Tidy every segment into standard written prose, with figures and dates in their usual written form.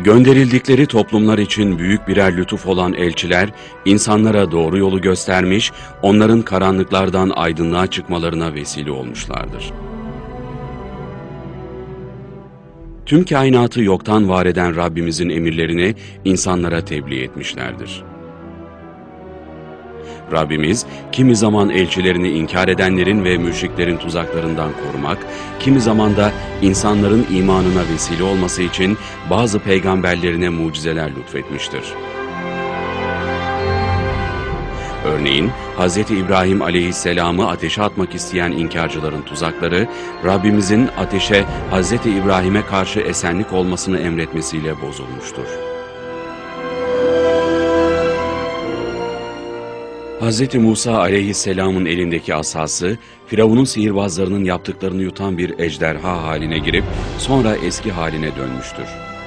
Gönderildikleri toplumlar için büyük birer lütuf olan elçiler, insanlara doğru yolu göstermiş, onların karanlıklardan aydınlığa çıkmalarına vesile olmuşlardır. Tüm kainatı yoktan var eden Rabbimizin emirlerini insanlara tebliğ etmişlerdir. Rabbimiz, kimi zaman elçilerini inkar edenlerin ve müşriklerin tuzaklarından korumak, kimi zaman da insanların imanına vesile olması için bazı peygamberlerine mucizeler lütfetmiştir. Örneğin, Hz. İbrahim aleyhisselamı ateşe atmak isteyen inkarcıların tuzakları, Rabbimizin ateşe Hz. İbrahim'e karşı esenlik olmasını emretmesiyle bozulmuştur. Hz. Musa aleyhisselamın elindeki asası, Firavun'un sihirbazlarının yaptıklarını yutan bir ejderha haline girip sonra eski haline dönmüştür.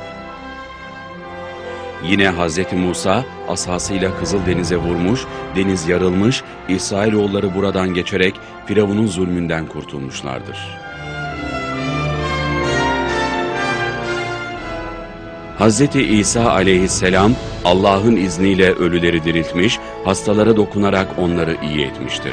Yine Hz. Musa asasıyla Kızıldeniz'e vurmuş, deniz yarılmış, İsrailoğulları buradan geçerek Firavun'un zulmünden kurtulmuşlardır. Hz. İsa aleyhisselam Allah'ın izniyle ölüleri diriltmiş, hastalara dokunarak onları iyi etmiştir.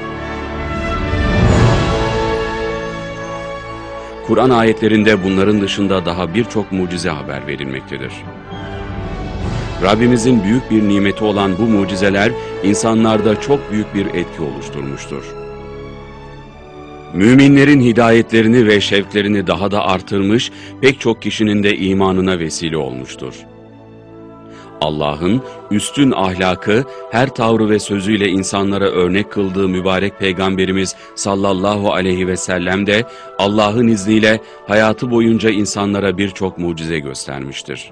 Kur'an ayetlerinde bunların dışında daha birçok mucize haber verilmektedir. Rabbimizin büyük bir nimeti olan bu mucizeler insanlarda çok büyük bir etki oluşturmuştur. Müminlerin hidayetlerini ve şevklerini daha da artırmış, pek çok kişinin de imanına vesile olmuştur. Allah'ın üstün ahlakı, her tavrı ve sözüyle insanlara örnek kıldığı mübarek Peygamberimiz sallallahu aleyhi ve sellem de Allah'ın izniyle hayatı boyunca insanlara birçok mucize göstermiştir.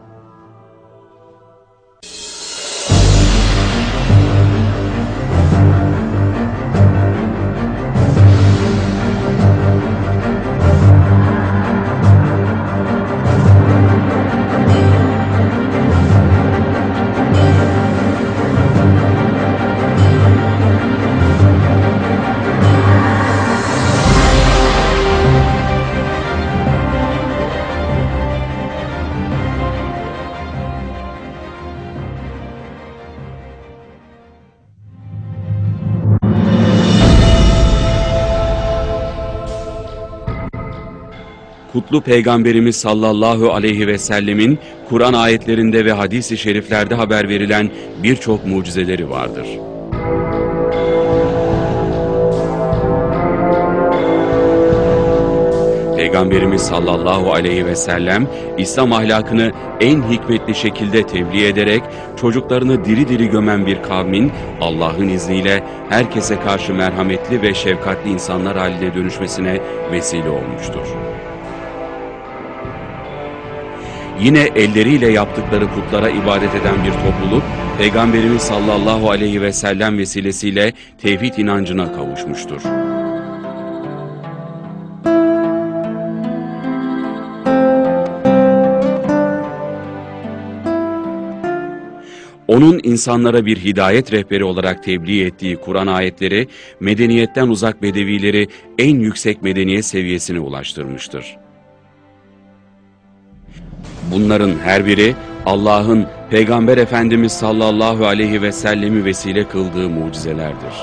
Kutlu Peygamberimiz sallallahu aleyhi ve sellemin Kur'an ayetlerinde ve hadis-i şeriflerde haber verilen birçok mucizeleri vardır. Peygamberimiz sallallahu aleyhi ve sellem İslam ahlakını en hikmetli şekilde tebliğ ederek çocuklarını diri diri gömen bir kavmin Allah'ın izniyle herkese karşı merhametli ve şefkatli insanlar haline dönüşmesine vesile olmuştur. Yine elleriyle yaptıkları putlara ibadet eden bir topluluk, Peygamberimiz sallallahu aleyhi ve sellem vesilesiyle tevhid inancına kavuşmuştur. Onun insanlara bir hidayet rehberi olarak tebliğ ettiği Kur'an ayetleri, medeniyetten uzak bedevileri en yüksek medeniyet seviyesine ulaştırmıştır. Bunların her biri Allah'ın Peygamber Efendimiz sallallahu aleyhi ve sellemi vesile kıldığı mucizelerdir.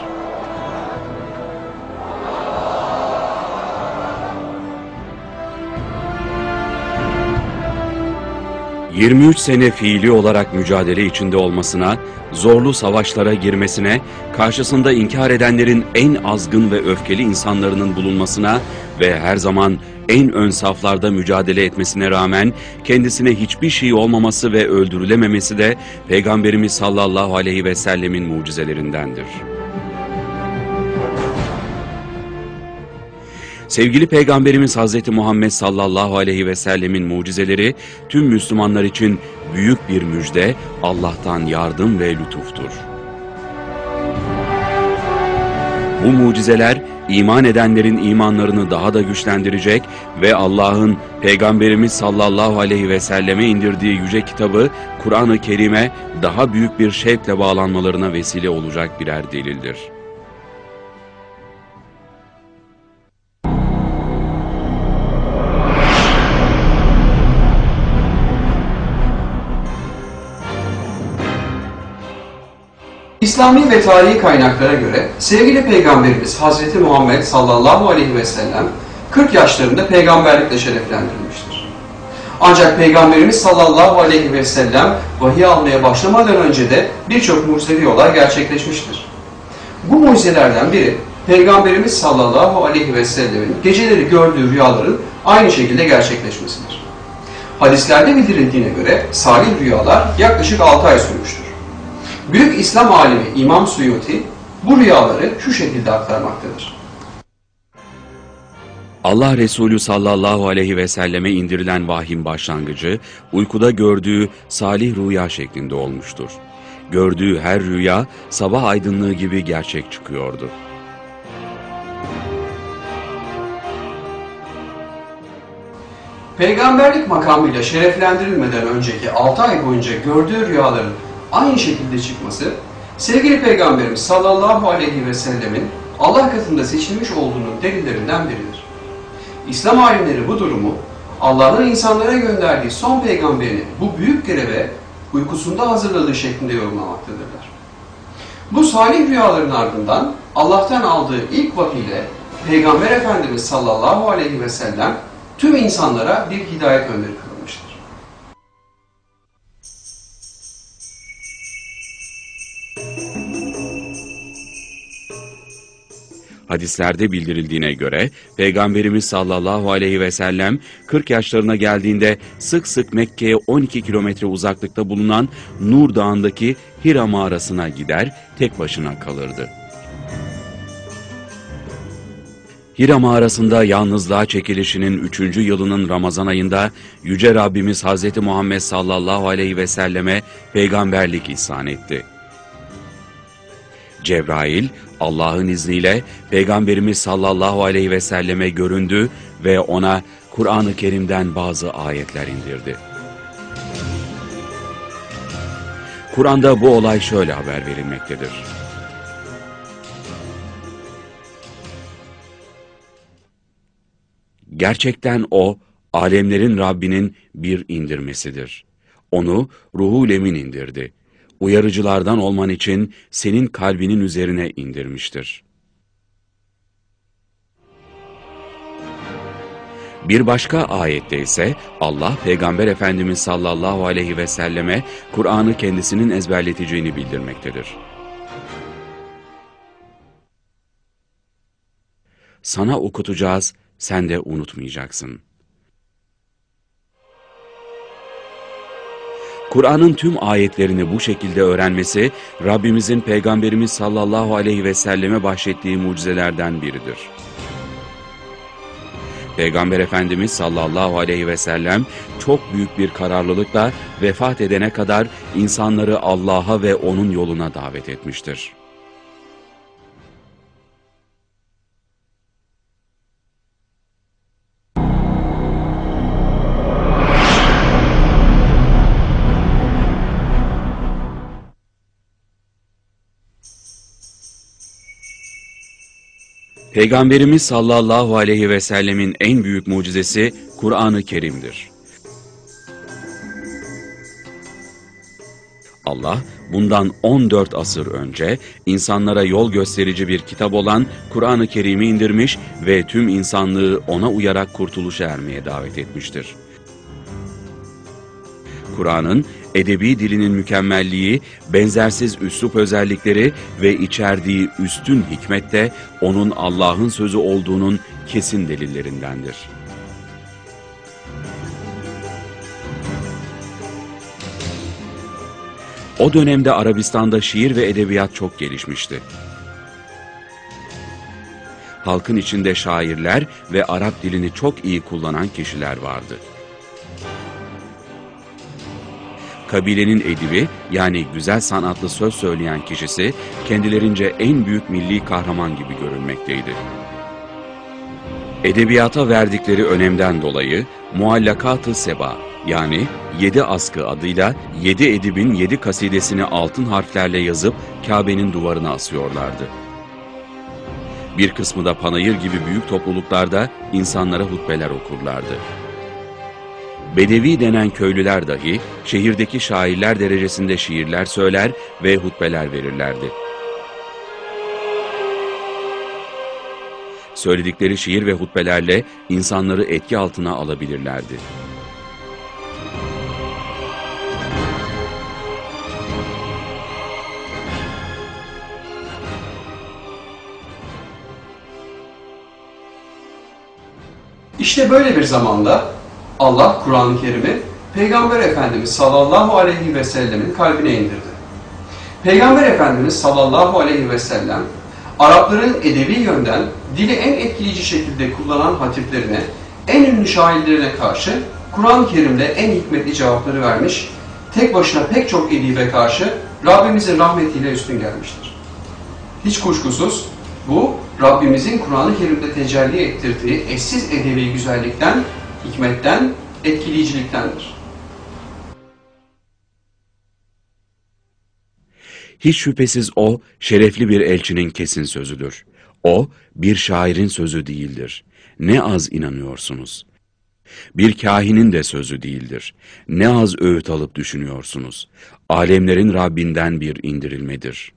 ...23 sene fiili olarak mücadele içinde olmasına, zorlu savaşlara girmesine, karşısında inkar edenlerin en azgın ve öfkeli insanların bulunmasına ve her zaman en ön saflarda mücadele etmesine rağmen kendisine hiçbir şey olmaması ve öldürülememesi de Peygamberimiz sallallahu aleyhi ve sellemin mucizelerindendir. Sevgili Peygamberimiz Hz. Muhammed sallallahu aleyhi ve sellemin mucizeleri tüm Müslümanlar için büyük bir müjde, Allah'tan yardım ve lütuftur. Bu mucizeler iman edenlerin imanlarını daha da güçlendirecek ve Allah'ın Peygamberimiz sallallahu aleyhi ve selleme indirdiği yüce kitabı Kur'an-ı Kerim'e daha büyük bir şevkle bağlanmalarına vesile olacak birer delildir. İslami ve tarihi kaynaklara göre sevgili Peygamberimiz Hazreti Muhammed sallallahu aleyhi ve sellem 40 yaşlarında peygamberlikle şereflendirilmiştir. Ancak Peygamberimiz sallallahu aleyhi ve sellem vahiy almaya başlamadan önce de birçok mucizevi olay gerçekleşmiştir. Bu mucizelerden biri Peygamberimiz sallallahu aleyhi ve sellemin geceleri gördüğü rüyaların aynı şekilde gerçekleşmesidir. Hadislerde bildirildiğine göre salih rüyalar yaklaşık 6 ay sürmüştür. Büyük İslam alimi İmam Suyuti bu rüyaları şu şekilde aktarmaktadır. Allah Resulü sallallahu aleyhi ve selleme indirilen vahyin başlangıcı, uykuda gördüğü salih rüya şeklinde olmuştur. Gördüğü her rüya sabah aydınlığı gibi gerçek çıkıyordu. Peygamberlik makamıyla şereflendirilmeden önceki 6 ay boyunca gördüğü rüyaların aynı şekilde çıkması, sevgili Peygamberimiz sallallahu aleyhi ve sellemin Allah katında seçilmiş olduğunun delillerinden biridir. İslam alimleri bu durumu, Allah'ın insanlara gönderdiği son peygamberini bu büyük göreve uykusunda hazırladığı şeklinde yorumlamaktadırlar. Bu salih rüyaların ardından Allah'tan aldığı ilk vahiyle Peygamber Efendimiz sallallahu aleyhi ve sellem tüm insanlara bir hidayet önderi kılınmıştır. Hadislerde bildirildiğine göre Peygamberimiz sallallahu aleyhi ve sellem 40 yaşlarına geldiğinde sık sık Mekke'ye 12 kilometre uzaklıkta bulunan Nur Dağı'ndaki Hira mağarasına gider, tek başına kalırdı. Hira mağarasında yalnızlığa çekilişinin 3. yılının Ramazan ayında Yüce Rabbimiz Hazreti Muhammed sallallahu aleyhi ve selleme peygamberlik ihsan etti. Cebrail, Allah'ın izniyle Peygamberimiz sallallahu aleyhi ve selleme göründü ve ona Kur'an-ı Kerim'den bazı ayetler indirdi. Kur'an'da bu olay şöyle haber verilmektedir. Gerçekten o, alemlerin Rabbinin bir indirmesidir. Onu Ruhul Emin indirdi. Uyarıcılardan olman için senin kalbinin üzerine indirmiştir. Bir başka ayette ise Allah Peygamber Efendimiz sallallahu aleyhi ve selleme Kur'an'ı kendisinin ezberleteceğini bildirmektedir. Sana okutacağız, sen de unutmayacaksın. Kur'an'ın tüm ayetlerini bu şekilde öğrenmesi, Rabbimizin Peygamberimiz sallallahu aleyhi ve selleme bahşettiği mucizelerden biridir. Peygamber Efendimiz sallallahu aleyhi ve sellem çok büyük bir kararlılıkla vefat edene kadar insanları Allah'a ve onun yoluna davet etmiştir. Peygamberimiz sallallahu aleyhi ve sellemin en büyük mucizesi Kur'an-ı Kerim'dir. Allah, bundan 14 asır önce insanlara yol gösterici bir kitap olan Kur'an-ı Kerim'i indirmiş ve tüm insanlığı ona uyarak kurtuluşa ermeye davet etmiştir. Kur'an'ın edebi dilinin mükemmelliği, benzersiz üslup özellikleri ve içerdiği üstün hikmet de onun Allah'ın sözü olduğunun kesin delillerindendir. O dönemde Arabistan'da şiir ve edebiyat çok gelişmişti. Halkın içinde şairler ve Arap dilini çok iyi kullanan kişiler vardı. Kabilenin edibi, yani güzel sanatlı söz söyleyen kişisi, kendilerince en büyük milli kahraman gibi görülmekteydi. Edebiyata verdikleri önemden dolayı Muallakat-ı Seba, yani 7 askı adıyla 7 edibin 7 kasidesini altın harflerle yazıp Kabe'nin duvarına asıyorlardı. Bir kısmı da panayır gibi büyük topluluklarda insanlara hutbeler okurlardı. Bedevi denen köylüler dahi şehirdeki şairler derecesinde şiirler söyler ve hutbeler verirlerdi. Söyledikleri şiir ve hutbelerle insanları etki altına alabilirlerdi. İşte böyle bir zamanda Allah Kur'an-ı Kerim'i Peygamber Efendimiz sallallahu aleyhi ve sellemin kalbine indirdi. Peygamber Efendimiz sallallahu aleyhi ve sellem Arapların edebi yönden dili en etkileyici şekilde kullanan hatiplerine, en ünlü şairlerine karşı Kur'an-ı Kerim'le en hikmetli cevapları vermiş, tek başına pek çok edibe karşı Rabbimizin rahmetiyle üstün gelmiştir. Hiç kuşkusuz bu Rabbimizin Kur'an-ı Kerim'de tecelli ettirdiği eşsiz edebi güzellikten, hikmetten, etkileyiciliktendir. Hiç şüphesiz o, şerefli bir elçinin kesin sözüdür. O, bir şairin sözü değildir. Ne az inanıyorsunuz. Bir kahinin de sözü değildir. Ne az öğüt alıp düşünüyorsunuz. Alemlerin Rabbinden bir indirilmedir.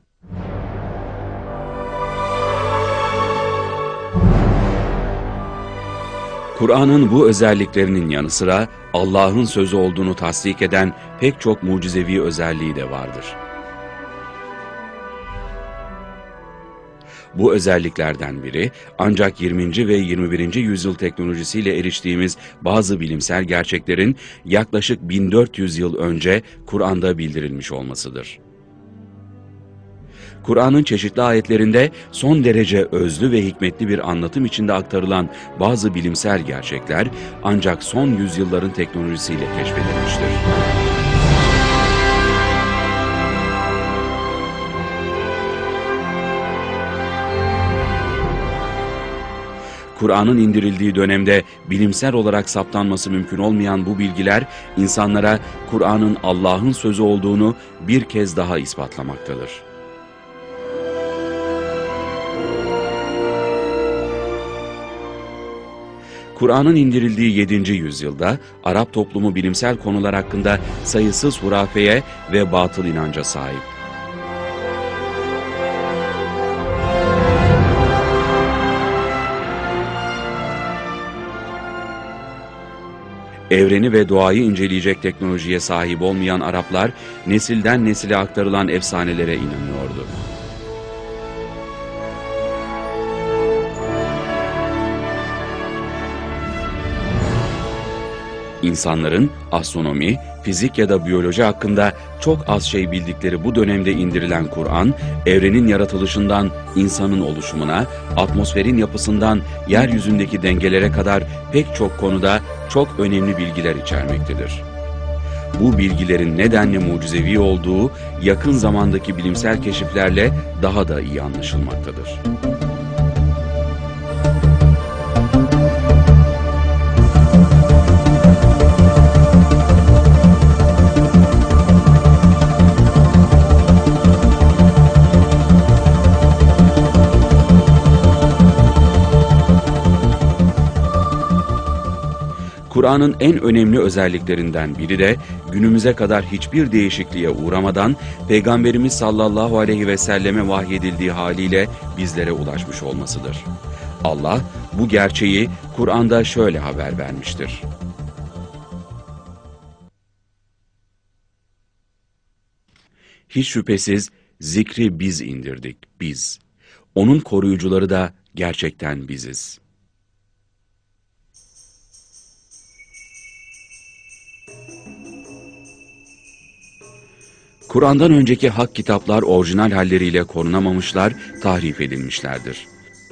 Kur'an'ın bu özelliklerinin yanı sıra Allah'ın sözü olduğunu tasdik eden pek çok mucizevi özelliği de vardır. Bu özelliklerden biri ancak 20. ve 21. yüzyıl teknolojisiyle eriştiğimiz bazı bilimsel gerçeklerin yaklaşık 1400 yıl önce Kur'an'da bildirilmiş olmasıdır. Kur'an'ın çeşitli ayetlerinde son derece özlü ve hikmetli bir anlatım içinde aktarılan bazı bilimsel gerçekler ancak son yüzyılların teknolojisiyle keşfedilmiştir. Kur'an'ın indirildiği dönemde bilimsel olarak saptanması mümkün olmayan bu bilgiler insanlara Kur'an'ın Allah'ın sözü olduğunu bir kez daha ispatlamaktadır. Kur'an'ın indirildiği 7. yüzyılda Arap toplumu bilimsel konular hakkında sayısız hurafeye ve batıl inanca sahip. Evreni ve doğayı inceleyecek teknolojiye sahip olmayan Araplar, nesilden nesile aktarılan efsanelere inanıyordu. İnsanların astronomi, fizik ya da biyoloji hakkında çok az şey bildikleri bu dönemde indirilen Kur'an, evrenin yaratılışından insanın oluşumuna, atmosferin yapısından yeryüzündeki dengelere kadar pek çok konuda çok önemli bilgiler içermektedir. Bu bilgilerin nedenle mucizevi olduğu yakın zamandaki bilimsel keşiflerle daha da iyi anlaşılmaktadır. Kur'an'ın en önemli özelliklerinden biri de günümüze kadar hiçbir değişikliğe uğramadan Peygamberimiz sallallahu aleyhi ve selleme vahyedildiği haliyle bizlere ulaşmış olmasıdır. Allah bu gerçeği Kur'an'da şöyle haber vermiştir. Hiç şüphesiz zikri biz indirdik, biz. Onun koruyucuları da gerçekten biziz. Kur'an'dan önceki hak kitaplar orijinal halleriyle korunamamışlar, tahrif edilmişlerdir.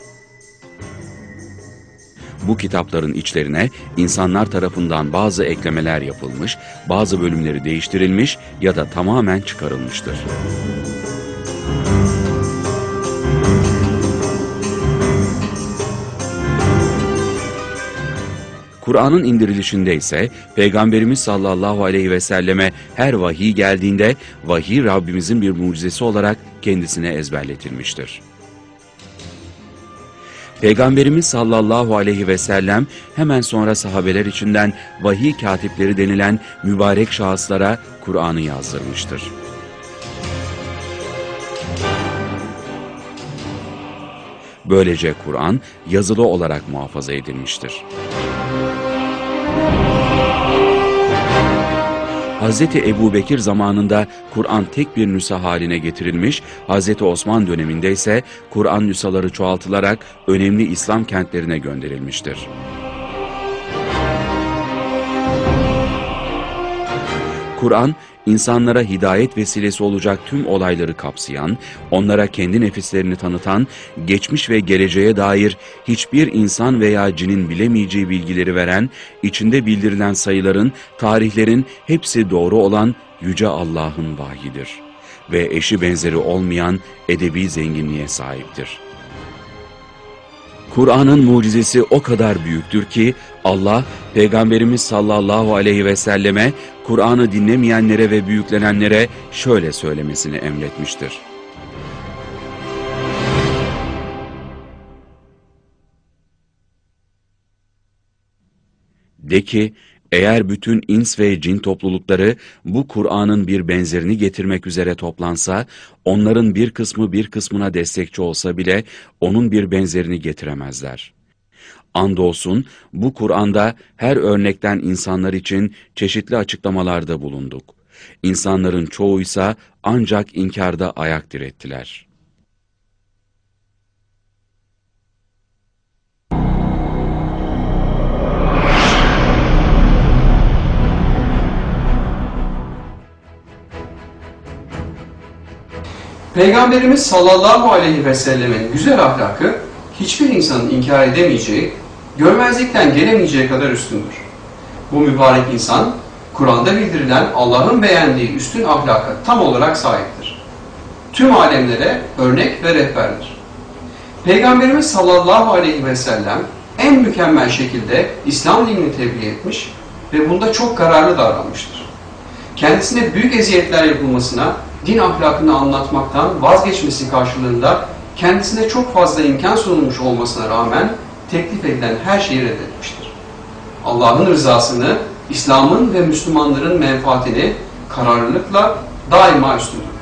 Bu kitapların içlerine insanlar tarafından bazı eklemeler yapılmış, bazı bölümleri değiştirilmiş ya da tamamen çıkarılmıştır. Kur'an'ın indirilişinde ise Peygamberimiz sallallahu aleyhi ve selleme her vahiy geldiğinde vahiy Rabbimizin bir mucizesi olarak kendisine ezberletilmiştir. Peygamberimiz sallallahu aleyhi ve sellem hemen sonra sahabeler içinden vahiy katipleri denilen mübarek şahıslara Kur'an'ı yazdırmıştır. Böylece Kur'an yazılı olarak muhafaza edilmiştir. Hz. Ebu Bekir zamanında Kur'an tek bir nüsha haline getirilmiş, Hz. Osman döneminde ise Kur'an nüshaları çoğaltılarak önemli İslam kentlerine gönderilmiştir. Kur'an, insanlara hidayet vesilesi olacak tüm olayları kapsayan, onlara kendi nefislerini tanıtan, geçmiş ve geleceğe dair hiçbir insan veya cinin bilemeyeceği bilgileri veren, içinde bildirilen sayıların, tarihlerin hepsi doğru olan Yüce Allah'ın vahyidir ve eşi benzeri olmayan edebi zenginliğe sahiptir. Kur'an'ın mucizesi o kadar büyüktür ki Allah, Peygamberimiz sallallahu aleyhi ve selleme Kur'an'ı dinlemeyenlere ve büyüklenenlere şöyle söylemesini emretmiştir. De ki, eğer bütün ins ve cin toplulukları bu Kur'an'ın bir benzerini getirmek üzere toplansa, onların bir kısmı bir kısmına destekçi olsa bile onun bir benzerini getiremezler. Andolsun bu Kur'an'da her örnekten insanlar için çeşitli açıklamalarda bulunduk. İnsanların çoğuysa ancak inkarda ayak direttiler. Peygamberimiz sallallahu aleyhi ve sellemin güzel ahlakı hiçbir insanın inkar edemeyeceği, görmezlikten gelemeyeceği kadar üstündür. Bu mübarek insan, Kur'an'da bildirilen Allah'ın beğendiği üstün ahlaka tam olarak sahiptir. Tüm alemlere örnek ve rehberdir. Peygamberimiz sallallahu aleyhi ve sellem en mükemmel şekilde İslam dinini tebliğ etmiş ve bunda çok kararlı davranmıştır. Kendisine büyük eziyetler yapılmasına, din ahlakını anlatmaktan vazgeçmesi karşılığında kendisine çok fazla imkan sunulmuş olmasına rağmen teklif edilen her şeyi reddetmiştir. Allah'ın rızasını, İslam'ın ve Müslümanların menfaatini kararlılıkla daima üstün tutmuştur.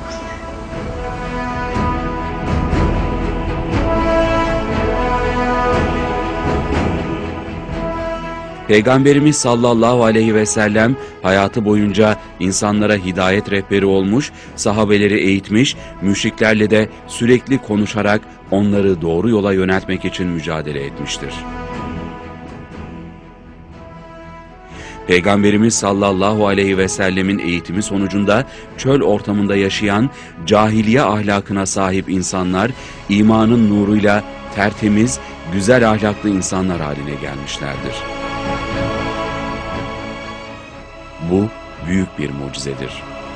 Peygamberimiz sallallahu aleyhi ve sellem hayatı boyunca insanlara hidayet rehberi olmuş, sahabeleri eğitmiş, müşriklerle de sürekli konuşarak onları doğru yola yöneltmek için mücadele etmiştir. Peygamberimiz sallallahu aleyhi ve sellemin eğitimi sonucunda çöl ortamında yaşayan cahiliye ahlakına sahip insanlar imanın nuruyla tertemiz, güzel ahlaklı insanlar haline gelmişlerdir. Bu büyük bir mucizedir.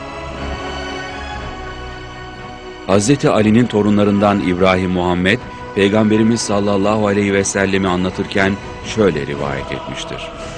Hz. Ali'nin torunlarından İbrahim Muhammed, Peygamberimiz sallallahu aleyhi ve sellemi anlatırken şöyle rivayet etmiştir.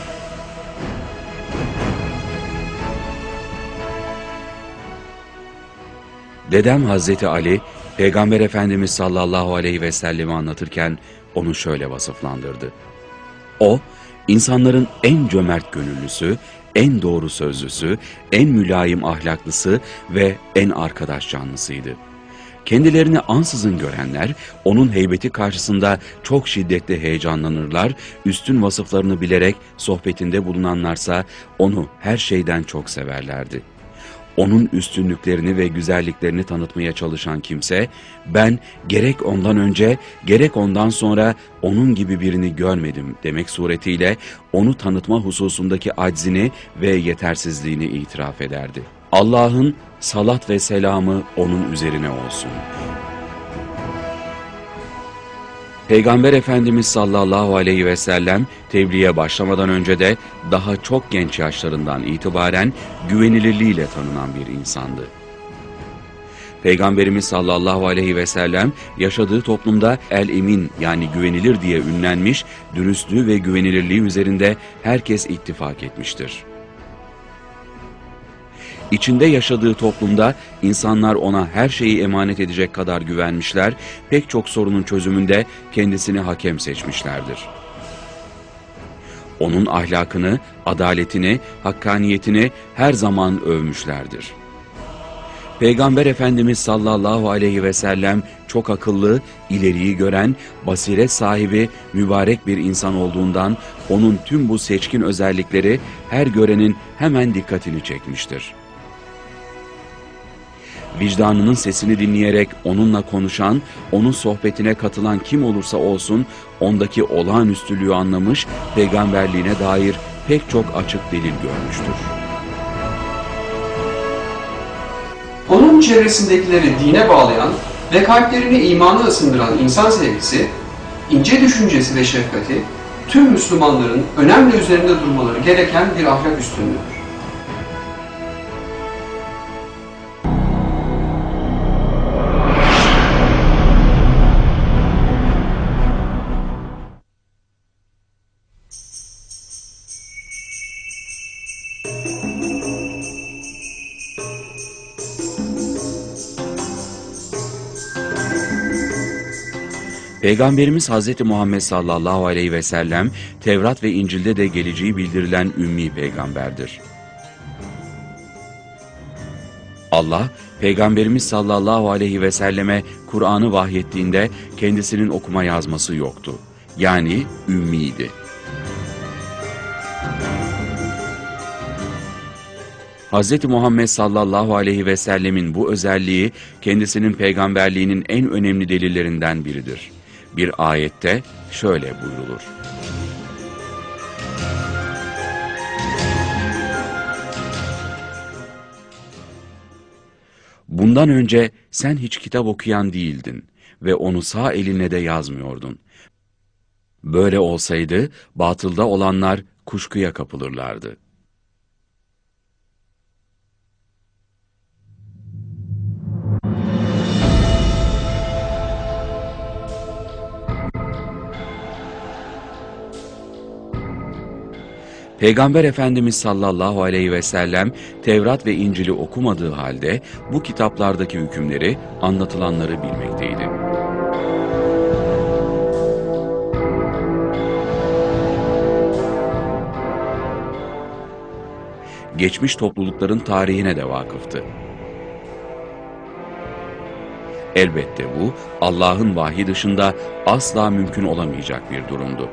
Dedem Hazreti Ali, Peygamber Efendimiz sallallahu aleyhi ve sellemi anlatırken onu şöyle vasıflandırdı. O, insanların en cömert gönüllüsü, en doğru sözlüsü, en mülayim ahlaklısı ve en arkadaş canlısıydı. Kendilerini ansızın görenler, onun heybeti karşısında çok şiddetli heyecanlanırlar, üstün vasıflarını bilerek sohbetinde bulunanlarsa onu her şeyden çok severlerdi. Onun üstünlüklerini ve güzelliklerini tanıtmaya çalışan kimse, ben gerek ondan önce, gerek ondan sonra onun gibi birini görmedim demek suretiyle onu tanıtma hususundaki aczini ve yetersizliğini itiraf ederdi. Allah'ın salat ve selamı onun üzerine olsun. Peygamber Efendimiz sallallahu aleyhi ve sellem tebliğe başlamadan önce de daha çok genç yaşlarından itibaren güvenilirliğiyle tanınan bir insandı. Peygamberimiz sallallahu aleyhi ve sellem yaşadığı toplumda el-emin yani güvenilir diye ünlenmiş, dürüstlüğü ve güvenilirliği üzerinde herkes ittifak etmiştir. İçinde yaşadığı toplumda insanlar ona her şeyi emanet edecek kadar güvenmişler, pek çok sorunun çözümünde kendisini hakem seçmişlerdir. Onun ahlakını, adaletini, hakkaniyetini her zaman övmüşlerdir. Peygamber Efendimiz sallallahu aleyhi ve sellem çok akıllı, ileriyi gören, basiret sahibi, mübarek bir insan olduğundan onun tüm bu seçkin özellikleri her görenin hemen dikkatini çekmiştir. Vicdanının sesini dinleyerek onunla konuşan, onun sohbetine katılan kim olursa olsun ondaki olağanüstülüğü anlamış, peygamberliğine dair pek çok açık delil görmüştür. Onun çevresindekileri dine bağlayan ve kalplerini imana ısındıran insan sevgisi, ince düşüncesi ve şefkati, tüm Müslümanların önemli üzerinde durmaları gereken bir ahlak üstünlüğüdür. Peygamberimiz Hz. Muhammed sallallahu aleyhi ve sellem, Tevrat ve İncil'de de geleceği bildirilen ümmi peygamberdir. Allah, Peygamberimiz sallallahu aleyhi ve selleme Kur'an'ı vahyettiğinde kendisinin okuma yazması yoktu. Yani ümmiydi. Hz. Muhammed sallallahu aleyhi ve sellemin bu özelliği kendisinin peygamberliğinin en önemli delillerinden biridir. Bir ayette şöyle buyrulur: Bundan önce sen hiç kitap okuyan değildin ve onu sağ elinle de yazmıyordun. Böyle olsaydı batılda olanlar kuşkuya kapılırlardı. Peygamber Efendimiz sallallahu aleyhi ve sellem Tevrat ve İncil'i okumadığı halde bu kitaplardaki hükümleri, anlatılanları bilmekteydi. Geçmiş toplulukların tarihine de vakıftı. Elbette bu, Allah'ın vahyi dışında asla mümkün olamayacak bir durumdu.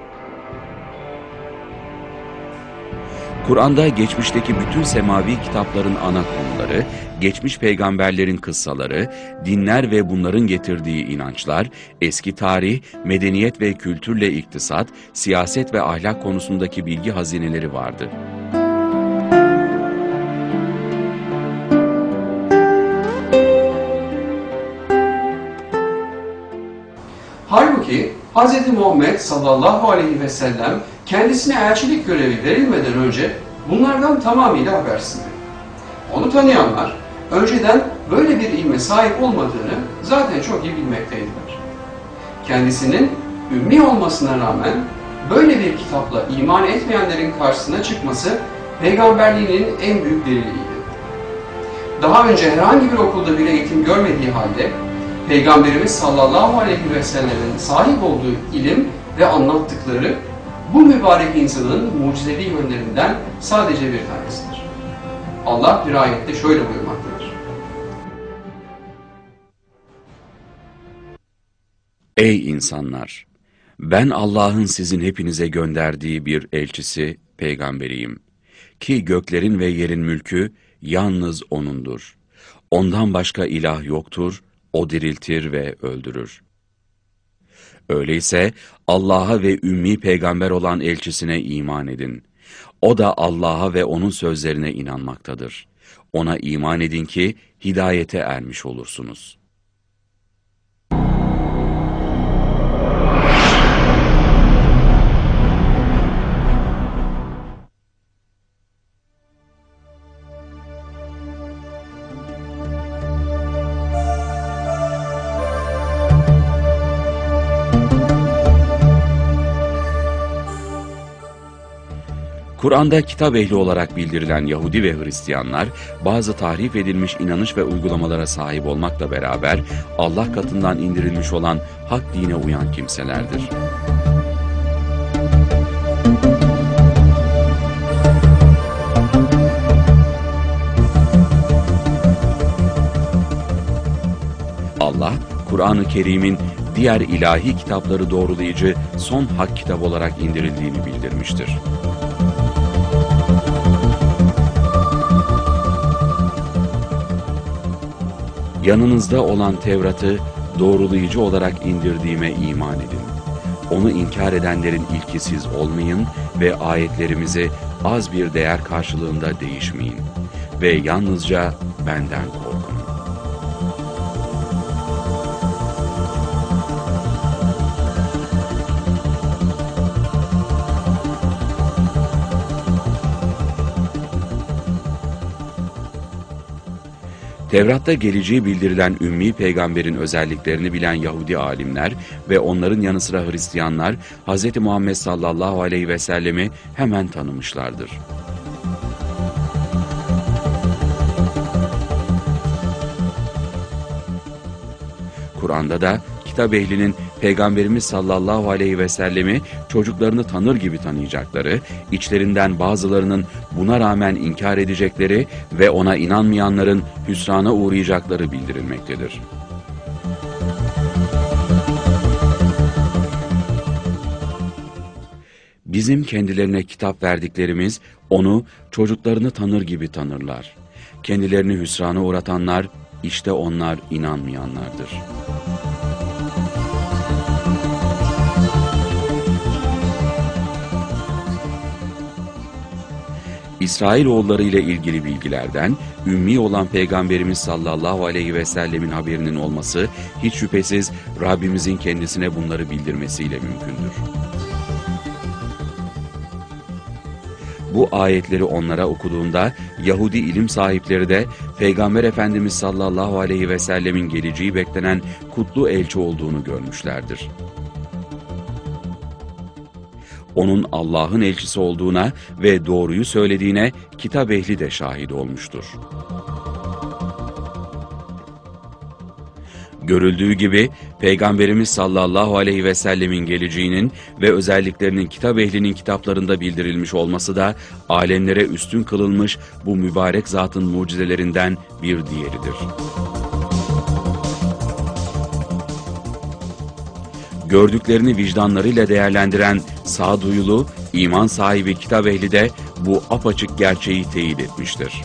Kur'an'da geçmişteki bütün semavi kitapların ana konuları, geçmiş peygamberlerin kıssaları, dinler ve bunların getirdiği inançlar, eski tarih, medeniyet ve kültürle iktisat, siyaset ve ahlak konusundaki bilgi hazineleri vardı. Halbuki Hz. Muhammed sallallahu aleyhi ve sellem kendisine elçilik görevi verilmeden önce bunlardan tamamıyla habersizdi. Onu tanıyanlar önceden böyle bir ilme sahip olmadığını zaten çok iyi bilmekteydiler. Kendisinin ümmi olmasına rağmen böyle bir kitapla iman etmeyenlerin karşısına çıkması peygamberliğinin en büyük deliliydi. Daha önce herhangi bir okulda bir eğitim görmediği halde Peygamberimiz sallallahu aleyhi ve sellemin sahip olduğu ilim ve anlattıkları bu mübarek insanın mucizevi yönlerinden sadece bir tanesidir. Allah bir ayette şöyle buyurmaktadır: Ey insanlar! Ben Allah'ın sizin hepinize gönderdiği bir elçisi, peygamberiyim. Ki göklerin ve yerin mülkü yalnız O'nundur. Ondan başka ilah yoktur, O diriltir ve öldürür. Öyleyse Allah'a ve ümmi peygamber olan elçisine iman edin. O da Allah'a ve O'nun sözlerine inanmaktadır. Ona iman edin ki hidayete ermiş olursunuz. Kur'an'da kitap ehli olarak bildirilen Yahudi ve Hristiyanlar, bazı tahrif edilmiş inanış ve uygulamalara sahip olmakla beraber, Allah katından indirilmiş olan hak dine uyan kimselerdir. Allah, Kur'an-ı Kerim'in diğer ilahi kitapları doğrulayıcı son hak kitap olarak indirildiğini bildirmiştir. Yanınızda olan Tevrat'ı doğrulayıcı olarak indirdiğime iman edin. Onu inkar edenlerin ilkisiz olmayın ve ayetlerimizi az bir değer karşılığında değişmeyin. Ve yalnızca benden korkun. Tevrat'ta geleceği bildirilen Ümmi Peygamber'in özelliklerini bilen Yahudi alimler ve onların yanı sıra Hristiyanlar, Hz. Muhammed sallallahu aleyhi ve sellemi hemen tanımışlardır. Kur'an'da da kitap ehlinin Peygamberimiz sallallahu aleyhi ve sellemi çocuklarını tanır gibi tanıyacakları, içlerinden bazılarının buna rağmen inkar edecekleri ve ona inanmayanların hüsrana uğrayacakları bildirilmektedir. Bizim kendilerine kitap verdiklerimiz onu çocuklarını tanır gibi tanırlar. Kendilerini hüsrana uğratanlar, işte onlar inanmayanlardır. İsrailoğulları ile ilgili bilgilerden, ümmi olan Peygamberimiz sallallahu aleyhi ve sellemin haberinin olması, hiç şüphesiz Rabbimizin kendisine bunları bildirmesiyle mümkündür. Bu ayetleri onlara okuduğunda, Yahudi ilim sahipleri de, Peygamber Efendimiz sallallahu aleyhi ve sellemin geleceği beklenen kutlu elçi olduğunu görmüşlerdir. Onun Allah'ın elçisi olduğuna ve doğruyu söylediğine kitap ehli de şahit olmuştur. Görüldüğü gibi Peygamberimiz sallallahu aleyhi ve sellemin geleceğinin ve özelliklerinin kitap ehlinin kitaplarında bildirilmiş olması da alemlere üstün kılınmış bu mübarek zatın mucizelerinden bir diğeridir. Gördüklerini vicdanlarıyla değerlendiren sağduyulu, iman sahibi kitap ehli de bu apaçık gerçeği teyit etmiştir.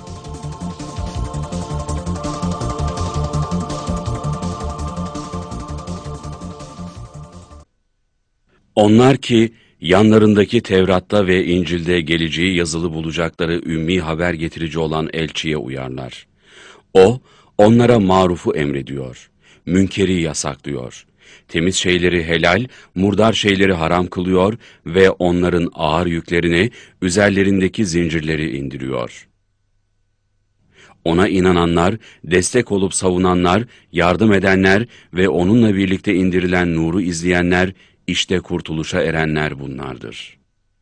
Onlar ki yanlarındaki Tevrat'ta ve İncil'de geleceği yazılı bulacakları ümmi haber getirici olan elçiye uyarlar. O, onlara marufu emrediyor, münkeri yasaklıyor. Temiz şeyleri helal, murdar şeyleri haram kılıyor ve onların ağır yüklerini, üzerlerindeki zincirleri indiriyor. Ona inananlar, destek olup savunanlar, yardım edenler ve onunla birlikte indirilen nuru izleyenler, işte kurtuluşa erenler bunlardır.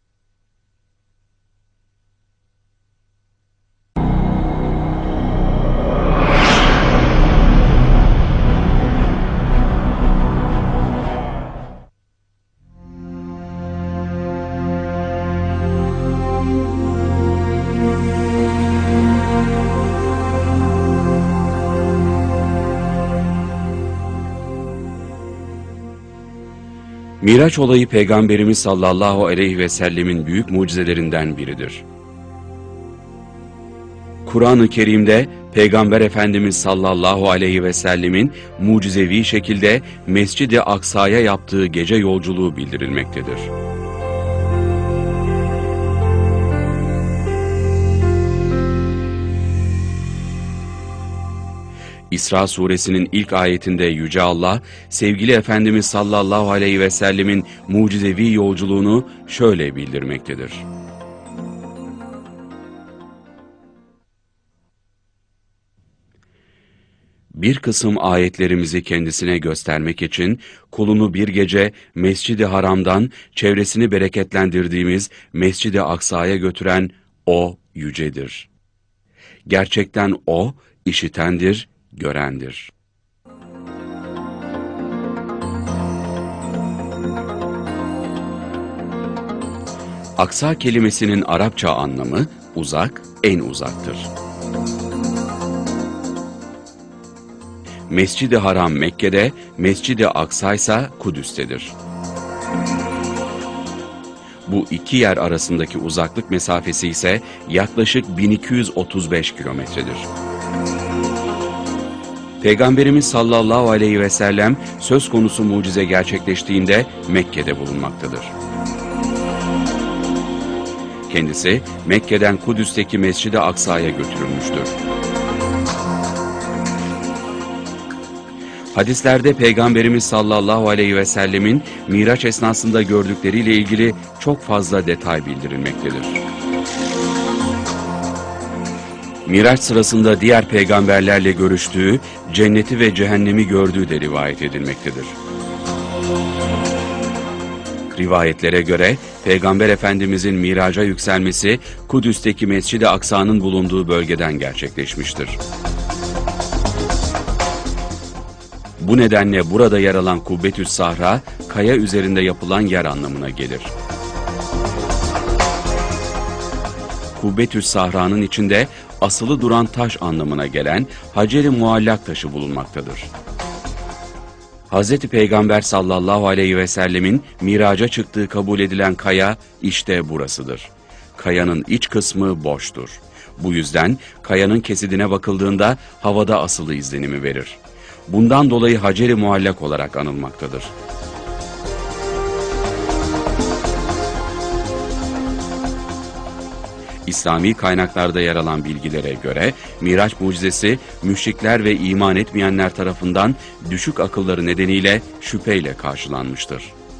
Miraç olayı Peygamberimiz sallallahu aleyhi ve sellemin büyük mucizelerinden biridir. Kur'an-ı Kerim'de Peygamber Efendimiz sallallahu aleyhi ve sellemin mucizevi şekilde Mescid-i Aksa'ya yaptığı gece yolculuğu bildirilmektedir. İsra suresinin ilk ayetinde Yüce Allah, sevgili Efendimiz sallallahu aleyhi ve sellemin mucizevi yolculuğunu şöyle bildirmektedir. Bir kısım ayetlerimizi kendisine göstermek için kulunu bir gece Mescid-i Haram'dan çevresini bereketlendirdiğimiz Mescid-i Aksa'ya götüren O yücedir. Gerçekten O işitendir, görendir. Aksa kelimesinin Arapça anlamı uzak, en uzaktır. Mescid-i Haram Mekke'de, Mescid-i Aksa ise Kudüs'tedir. Bu iki yer arasındaki uzaklık mesafesi ise yaklaşık 1235 kilometredir. Peygamberimiz sallallahu aleyhi ve sellem söz konusu mucize gerçekleştiğinde Mekke'de bulunmaktadır. Kendisi Mekke'den Kudüs'teki Mescid-i Aksa'ya götürülmüştür. Hadislerde Peygamberimiz sallallahu aleyhi ve sellemin Miraç esnasında gördükleriyle ilgili çok fazla detay bildirilmektedir. Miraç sırasında diğer peygamberlerle görüştüğü, cenneti ve cehennemi gördüğü de rivayet edilmektedir. Rivayetlere göre Peygamber Efendimizin Miraç'a yükselmesi Kudüs'teki Mescid-i Aksa'nın bulunduğu bölgeden gerçekleşmiştir. Bu nedenle burada yer alan Kubbetü's Sahra, kaya üzerinde yapılan yer anlamına gelir. Kubbetü's Sahra'nın içinde asılı duran taş anlamına gelen Hacer-i Muallak taşı bulunmaktadır. Hz. Peygamber sallallahu aleyhi ve sellemin Miraç'a çıktığı kabul edilen kaya işte burasıdır. Kayanın iç kısmı boştur. Bu yüzden kayanın kesidine bakıldığında havada asılı izlenimi verir. Bundan dolayı Hacer-i Muallak olarak anılmaktadır. İslami kaynaklarda yer alan bilgilere göre Miraç mucizesi müşrikler ve iman etmeyenler tarafından düşük akılları nedeniyle şüpheyle karşılanmıştır.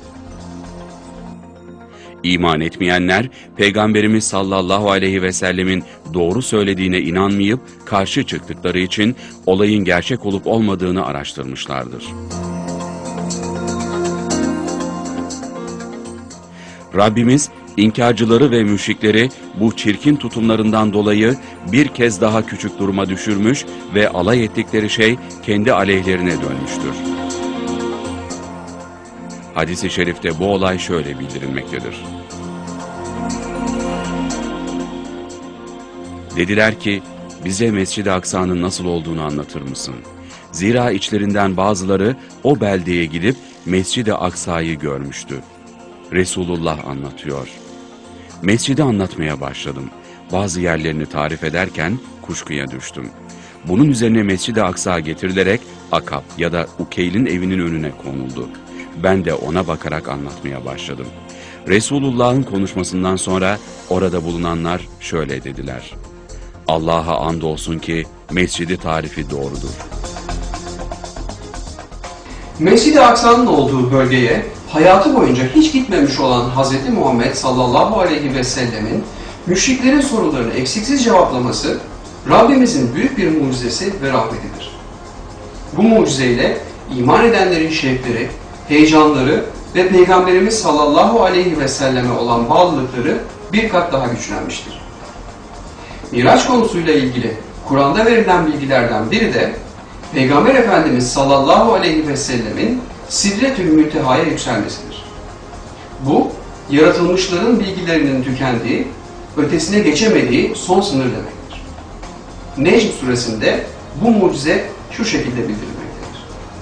İman etmeyenler Peygamberimiz sallallahu aleyhi ve sellemin doğru söylediğine inanmayıp karşı çıktıkları için olayın gerçek olup olmadığını araştırmışlardır. Rabbimiz İnkarcıları ve müşrikleri bu çirkin tutumlarından dolayı bir kez daha küçük duruma düşürmüş ve alay ettikleri şey kendi aleyhlerine dönmüştür. Hadis-i şerifte bu olay şöyle bildirilmektedir. Dediler ki, bize Mescid-i Aksa'nın nasıl olduğunu anlatır mısın? Zira içlerinden bazıları o beldeye gidip Mescid-i Aksa'yı görmüştü. Resulullah anlatıyor. Mescidi anlatmaya başladım. Bazı yerlerini tarif ederken kuşkuya düştüm. Bunun üzerine Mescid-i Aksa getirilerek Akab ya da Ukeyl'in evinin önüne konuldu. Ben de ona bakarak anlatmaya başladım. Resulullah'ın konuşmasından sonra orada bulunanlar şöyle dediler. Allah'a andolsun ki mescidi tarifi doğrudur. Mescid-i Aksa'nın olduğu bölgeye hayatı boyunca hiç gitmemiş olan Hz. Muhammed sallallahu aleyhi ve sellemin müşriklerin sorularını eksiksiz cevaplaması Rabbimizin büyük bir mucizesi ve rahmetidir. Bu mucizeyle iman edenlerin şevkleri, heyecanları ve Peygamberimiz sallallahu aleyhi ve selleme olan bağlılıkları bir kat daha güçlenmiştir. Miraç konusuyla ilgili Kur'an'da verilen bilgilerden biri de Peygamber Efendimiz sallallahu aleyhi ve sellemin Sidretül Münteha'ya yükselmesidir. Bu, yaratılmışların bilgilerinin tükendiği, ötesine geçemediği son sınır demektir. Necm suresinde bu mucize şu şekilde bildirilmektedir.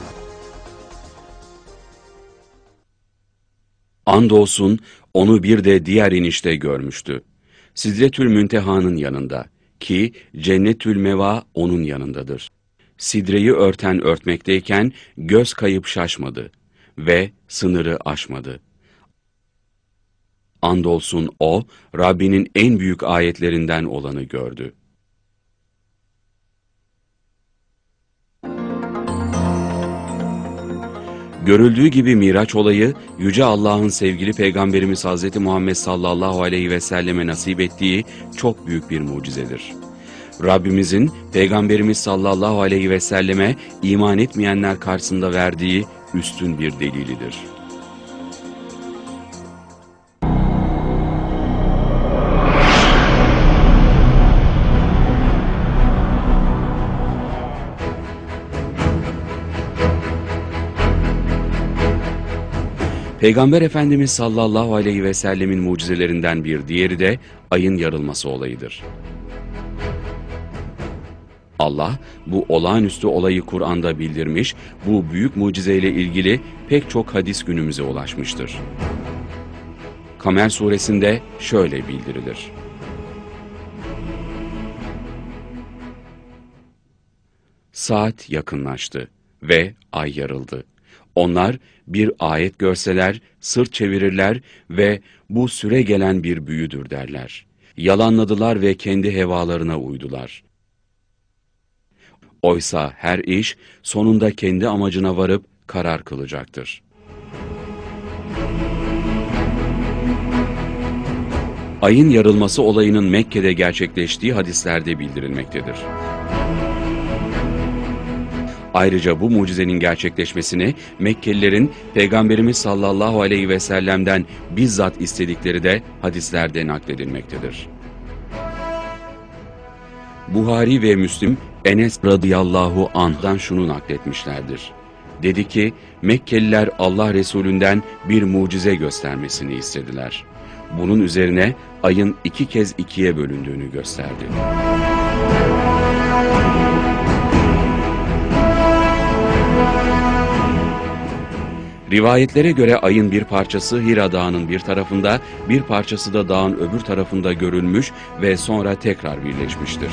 Andolsun onu bir de diğer inişte görmüştü. Sidretül Münteha'nın yanında ki Cennetül Meva onun yanındadır. Sidreyi örten örtmekteyken göz kayıp şaşmadı ve sınırı aşmadı. Andolsun o, Rabbinin en büyük ayetlerinden olanı gördü. Görüldüğü gibi Miraç olayı, Yüce Allah'ın sevgili Peygamberimiz Hz. Muhammed sallallahu aleyhi ve selleme nasip ettiği çok büyük bir mucizedir. Rabbimizin Peygamberimiz sallallahu aleyhi ve selleme iman etmeyenler karşısında verdiği üstün bir delilidir. Peygamber Efendimiz sallallahu aleyhi ve sellemin mucizelerinden bir diğeri de ayın yarılması olayıdır. Allah bu olağanüstü olayı Kur'an'da bildirmiş, bu büyük mucizeyle ilgili pek çok hadis günümüze ulaşmıştır. Kamer suresinde şöyle bildirilir. Saat yakınlaştı ve ay yarıldı. Onlar bir ayet görseler, sırt çevirirler ve bu süre gelen bir büyüdür derler. Yalanladılar ve kendi hevalarına uydular. Oysa her iş sonunda kendi amacına varıp karar kılacaktır. Ayın yarılması olayının Mekke'de gerçekleştiği hadislerde bildirilmektedir. Ayrıca bu mucizenin gerçekleşmesini Mekkelilerin Peygamberimiz sallallahu aleyhi ve sellem'den bizzat istedikleri de hadislerde nakledilmektedir. Buhari ve Müslim Enes radıyallahu anh'dan şunu nakletmişlerdir. Dedi ki, Mekkeliler Allah Resulünden bir mucize göstermesini istediler. Bunun üzerine ayın 2 kez 2'ye bölündüğünü gösterdi. Rivayetlere göre ayın bir parçası Hira Dağı'nın bir tarafında, bir parçası da dağın öbür tarafında görülmüş ve sonra tekrar birleşmiştir.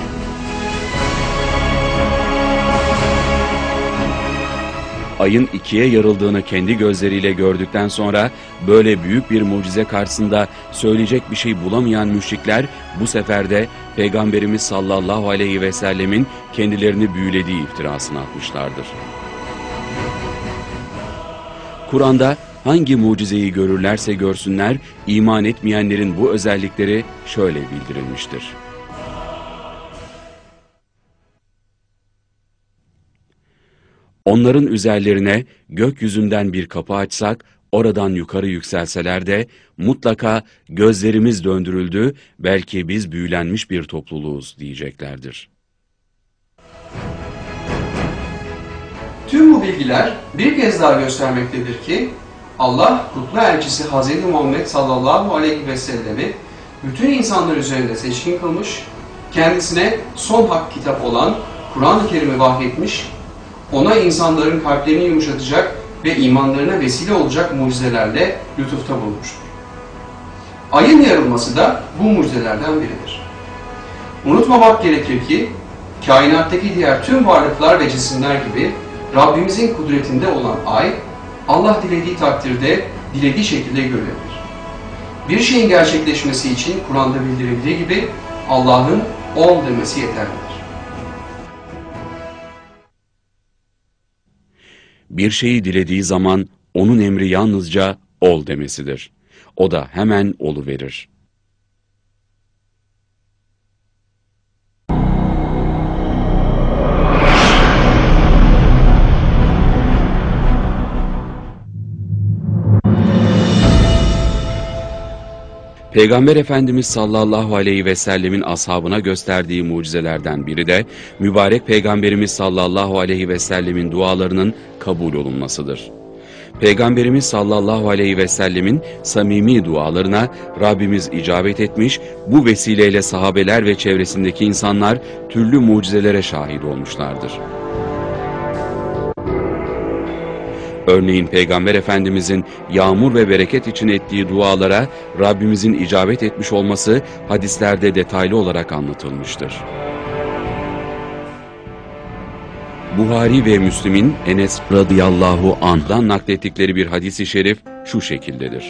Ayın 2'ye yarıldığını kendi gözleriyle gördükten sonra böyle büyük bir mucize karşısında söyleyecek bir şey bulamayan müşrikler bu sefer de Peygamberimiz sallallahu aleyhi ve sellemin kendilerini büyülediği iftirasını atmışlardır. Kur'an'da hangi mucizeyi görürlerse görsünler, iman etmeyenlerin bu özellikleri şöyle bildirilmiştir. Onların üzerlerine gökyüzünden bir kapı açsak, oradan yukarı yükselseler de mutlaka gözlerimiz döndürüldü, belki biz büyülenmiş bir topluluğuz diyeceklerdir. Tüm bu bilgiler bir kez daha göstermektedir ki Allah kutlu elçisi Hz. Muhammed sallallahu aleyhi ve sellemi bütün insanlar üzerinde seçkin kılmış, kendisine son hak kitap olan Kur'an-ı Kerim'i vahyetmiş, ona insanların kalplerini yumuşatacak ve imanlarına vesile olacak mucizelerle lütufta bulunmuştur. Ayın yarılması da bu mucizelerden biridir. Unutmamak gerekir ki kainattaki diğer tüm varlıklar ve cisimler gibi Rabbimizin kudretinde olan ay, Allah dilediği takdirde, dilediği şekilde görülebilir. Bir şeyin gerçekleşmesi için Kur'an'da bildirildiği gibi Allah'ın ol demesi yeterlidir. Bir şeyi dilediği zaman onun emri yalnızca ol demesidir. O da hemen oluverir. Peygamber Efendimiz sallallahu aleyhi ve sellemin ashabına gösterdiği mucizelerden biri de mübarek Peygamberimiz sallallahu aleyhi ve sellemin dualarının kabul olunmasıdır. Peygamberimiz sallallahu aleyhi ve sellemin samimi dualarına Rabbimiz icabet etmiş, bu vesileyle sahabeler ve çevresindeki insanlar türlü mucizelere şahit olmuşlardır. Örneğin Peygamber Efendimizin yağmur ve bereket için ettiği dualara Rabbimizin icabet etmiş olması hadislerde detaylı olarak anlatılmıştır. Buhari ve Müslim'in Enes radıyallahu anh'dan naklettikleri bir hadis-i şerif şu şekildedir.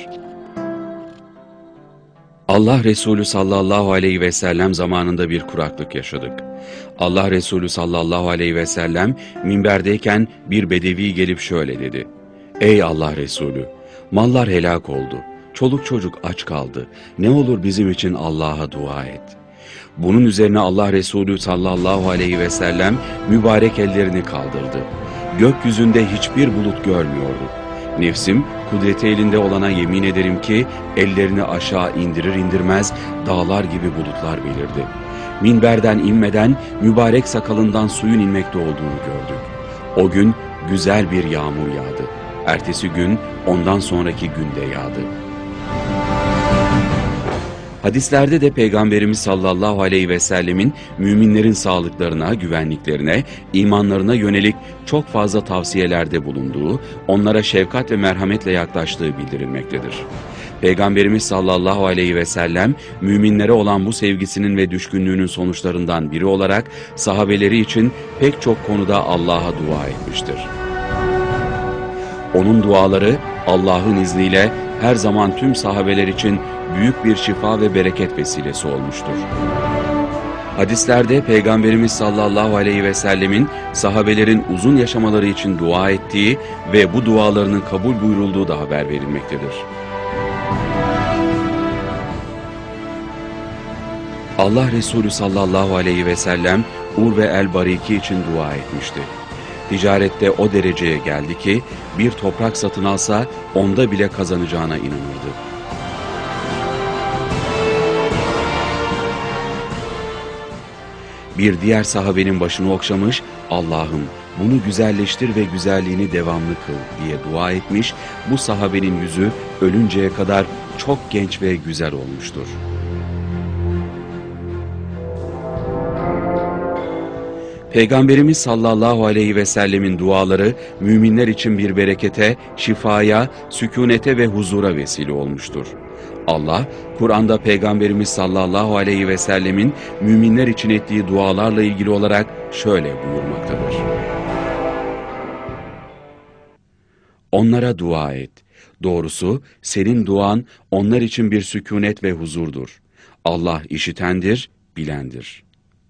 Allah Resulü sallallahu aleyhi ve sellem zamanında bir kuraklık yaşadık. Allah Resulü sallallahu aleyhi ve sellem minberdeyken bir bedevi gelip şöyle dedi. Ey Allah Resulü! Mallar helak oldu. Çoluk çocuk aç kaldı. Ne olur bizim için Allah'a dua et. Bunun üzerine Allah Resulü sallallahu aleyhi ve sellem mübarek ellerini kaldırdı. Gökyüzünde hiçbir bulut görmüyordu. Nefsim, kudreti elinde olana yemin ederim ki ellerini aşağı indirir indirmez dağlar gibi bulutlar belirdi. Minberden inmeden mübarek sakalından suyun inmekte olduğunu gördük. O gün güzel bir yağmur yağdı. Ertesi gün ondan sonraki günde yağdı. Hadislerde de Peygamberimiz sallallahu aleyhi ve sellemin müminlerin sağlıklarına, güvenliklerine, imanlarına yönelik çok fazla tavsiyelerde bulunduğu, onlara şefkat ve merhametle yaklaştığı bildirilmektedir. Peygamberimiz sallallahu aleyhi ve sellem, müminlere olan bu sevgisinin ve düşkünlüğünün sonuçlarından biri olarak sahabeleri için pek çok konuda Allah'a dua etmiştir. Onun duaları Allah'ın izniyle her zaman tüm sahabeler için büyük bir şifa ve bereket vesilesi olmuştur. Hadislerde Peygamberimiz sallallahu aleyhi ve sellemin sahabelerin uzun yaşamaları için dua ettiği ve bu dualarının kabul buyurulduğu da haber verilmektedir. Allah Resulü sallallahu aleyhi ve sellem Urve el-Bariki için dua etmişti. Ticarette o dereceye geldi ki bir toprak satın alsa onda bile kazanacağına inanırdı. Bir diğer sahabenin başını okşamış, Allah'ım bunu güzelleştir ve güzelliğini devamlı kıl diye dua etmiş, bu sahabenin yüzü ölünceye kadar çok genç ve güzel olmuştur. Peygamberimiz sallallahu aleyhi ve sellemin duaları müminler için bir berekete, şifaya, sükûnete ve huzura vesile olmuştur. Allah, Kur'an'da Peygamberimiz sallallahu aleyhi ve sellemin müminler için ettiği dualarla ilgili olarak şöyle buyurmaktadır. Onlara dua et. Doğrusu senin duan onlar için bir sükûnet ve huzurdur. Allah işitendir, bilendir.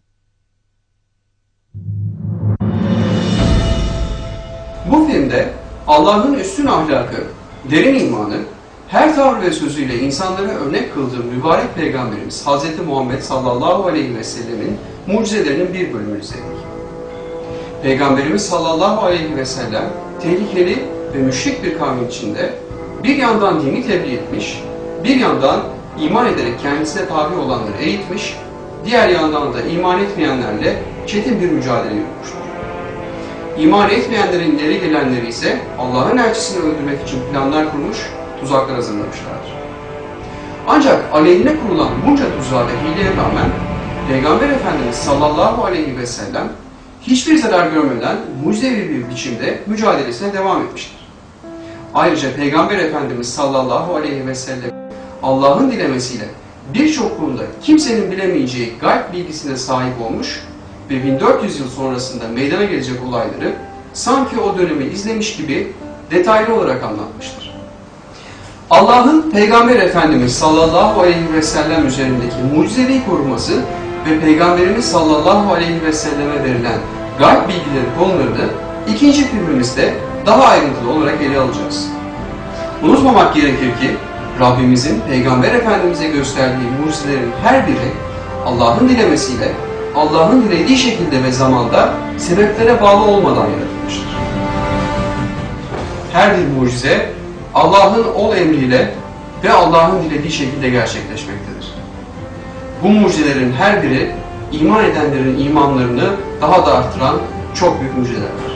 Bu filmde Allah'ın üstün ahlakı, derin imanı, her tavır ve sözüyle insanlara örnek kıldığı mübarek Peygamberimiz Hz. Muhammed sallallahu aleyhi ve sellemin mucizelerinin bir bölümünü izledik. Peygamberimiz sallallahu aleyhi ve sellem tehlikeli ve müşrik bir kavmin içinde bir yandan dini tebliğ etmiş, bir yandan iman ederek kendisine tabi olanları eğitmiş, diğer yandan da iman etmeyenlerle çetin bir mücadele yürütmüştür. İman etmeyenlerin ileri gelenleri ise Allah'ın elçisini öldürmek için planlar kurmuş, tuzaklar hazırlamışlardır. Ancak aleyhine kurulan bunca tuzağa ve hileye rağmen Peygamber Efendimiz sallallahu aleyhi ve sellem hiçbir zarar görmeden mucizevi bir biçimde mücadelesine devam etmiştir. Ayrıca Peygamber Efendimiz sallallahu aleyhi ve sellem Allah'ın dilemesiyle birçok konuda kimsenin bilemeyeceği gayb bilgisine sahip olmuş ve 1400 yıl sonrasında meydana gelecek olayları sanki o dönemi izlemiş gibi detaylı olarak anlatmıştır. Allah'ın Peygamber Efendimiz sallallahu aleyhi ve sellem üzerindeki mucizevi koruması ve Peygamberimiz sallallahu aleyhi ve selleme verilen gayb bilgileri konularını ikinci filmimizde daha ayrıntılı olarak ele alacağız. Unutmamak gerekir ki Rabbimizin Peygamber Efendimiz'e gösterdiği mucizelerin her biri Allah'ın dilemesiyle, Allah'ın dilediği şekilde ve zamanda sebeplere bağlı olmadan yaratılmıştır. Her bir mucize Allah'ın ol emriyle ve Allah'ın dilediği şekilde gerçekleşmektedir. Bu mucizelerin her biri iman edenlerin imanlarını daha da artıran çok büyük mucizelerdir.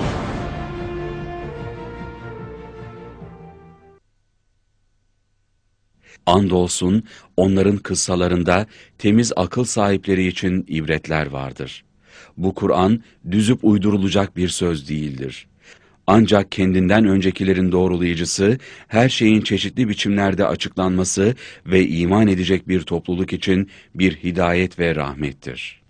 Andolsun onların kıssalarında temiz akıl sahipleri için ibretler vardır. Bu Kur'an düzüp uydurulacak bir söz değildir. Ancak kendinden öncekilerin doğrulayıcısı, her şeyin çeşitli biçimlerde açıklanması ve iman edecek bir topluluk için bir hidayet ve rahmettir.